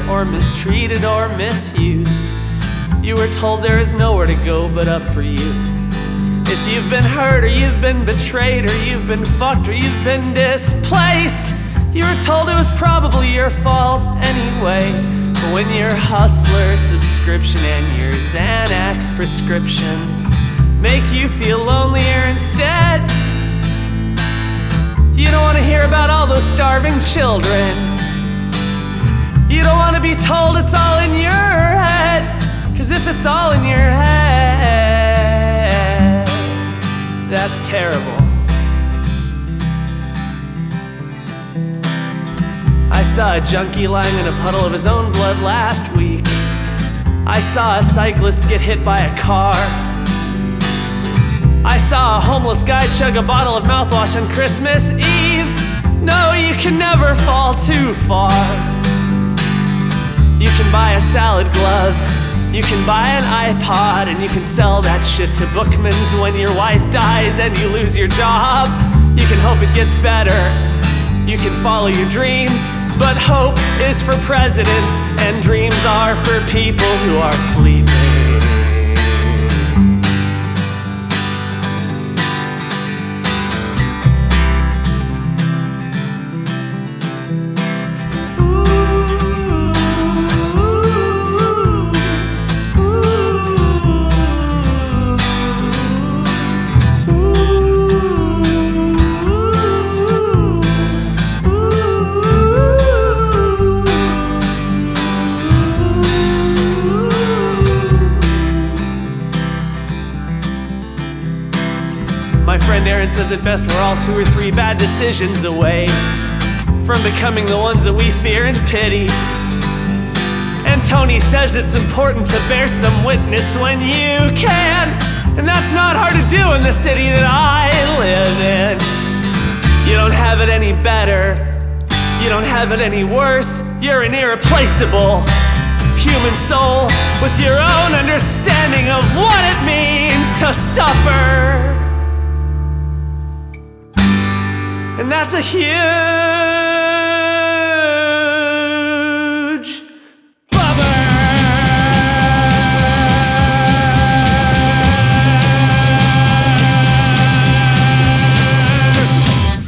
or mistreated or misused. You were told there is nowhere to go but up for you. If you've been hurt or you've been betrayed or you've been fucked or you've been displaced, you were told it was probably your fault anyway. But when your Hustler subscription and your Xanax prescriptions make you feel lonelier instead, you don't want to hear about all those starving children. You don't want to be told it's all in your head, 'cause if it's all in your head, that's terrible. I saw a junkie lying in a puddle of his own blood last week. I saw a cyclist get hit by a car. I saw a homeless guy chug a bottle of mouthwash on Christmas Eve. No, you can never fall too far. You can buy a salad glove, you can buy an iPod, and you can sell that shit to Bookman's when your wife dies and you lose your job. You can hope it gets better, you can follow your dreams, but hope is for presidents and dreams are for people who are sleeping. My friend Aaron says it best, we're all 2 or 3 bad decisions away from becoming the ones that we fear and pity. And Tony says it's important to bear some witness when you can, and that's not hard to do in the city that I live in. You don't have it any better, you don't have it any worse. You're an irreplaceable human soul with your own understanding of what it means to suffer. And that's a huge